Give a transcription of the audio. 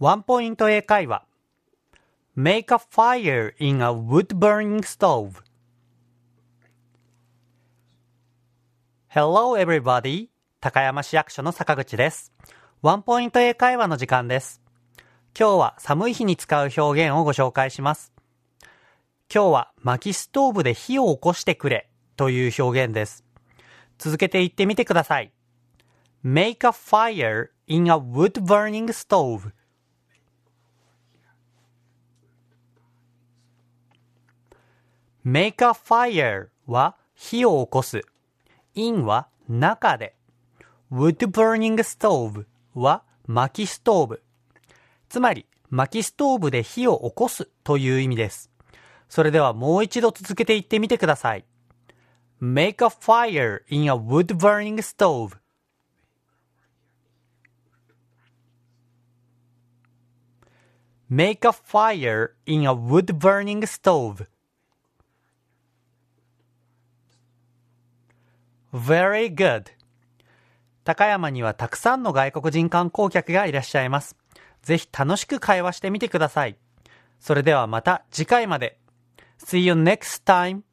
ワンポイント英会話 Make a fire in a wood-burning stove. Hello everybody. 高山市役所の坂口です。ワンポイント英会話の時間です。今日は寒い日に使う表現をご紹介します。今日は薪ストーブで火を起こしてくれという表現です。続けて言ってみてください。Make a fire in a wood-burning stove.Make a fire は火を起こす。in は中で。wood burning stove は薪ストーブ。つまり薪ストーブで火を起こすという意味です。それではもう一度続けて言ってみてください。Make a fire in a wood burning stove.Make a fire in a wood burning stove.Very good. 高山にはたくさんの外国人観光客がいらっしゃいます。ぜひ楽しく会話してみてください。それではまた次回まで。See you next time.